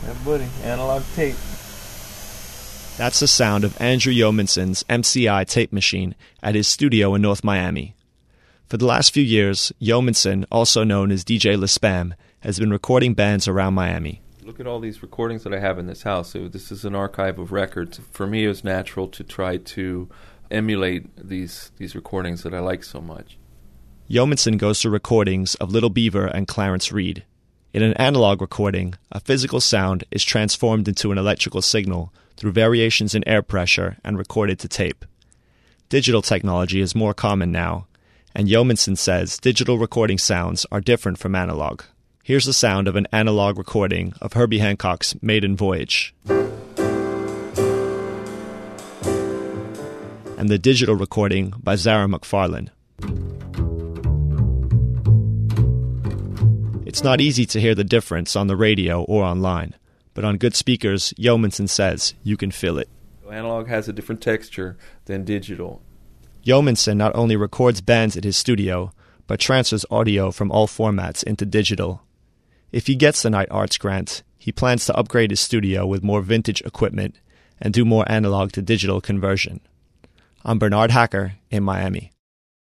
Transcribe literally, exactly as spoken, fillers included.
Yeah, buddy. Analog tape. That's the sound of Andrew Yeomanson's M C I tape machine at his studio in North Miami. For the last few years, Yeomanson, also known as D J LaSpam, has been recording bands around Miami. Look at all these recordings that I have in this house. So this is an archive of records. For me, it was natural to try to emulate these these recordings that I like so much. Yeomanson goes to recordings of Little Beaver and Clarence Reed. In an analog recording, a physical sound is transformed into an electrical signal through variations in air pressure and recorded to tape. Digital technology is more common now, and Yeomanson says digital recording sounds are different from analog. Here's the sound of an analog recording of Herbie Hancock's Maiden Voyage, and the digital recording by Zara McFarlane. It's not easy to hear the difference on the radio or online, but on good speakers, Yeomanson says you can feel it. Analog has a different texture than digital. Yeomanson not only records bands at his studio, but transfers audio from all formats into digital. If he gets the Knight Arts grant, he plans to upgrade his studio with more vintage equipment and do more analog to digital conversion. I'm Bernard Hacker in Miami.